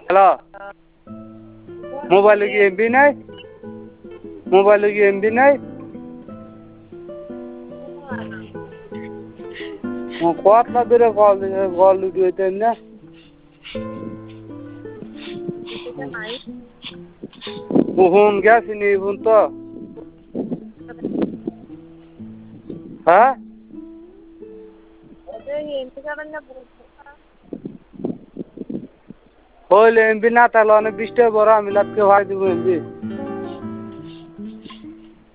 hello মোবাইলে কি MB নাই মোবাইলে কি এমবি নাই কতলা দূরে কল দিতে না বুহুন গেছি নি বুন তো হ্যাঁ হইলে এমবি না তাহলে অনেক বৃষ্টি বড় আমি লাটকে ভাই দিব এমবি